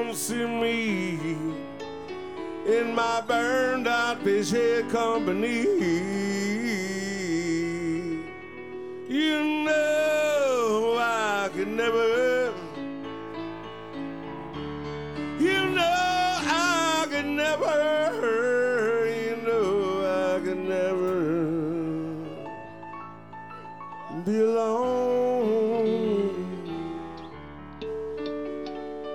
can see me in my burned out fish head company. You know I could never, you know I could never, you know I could never be alone.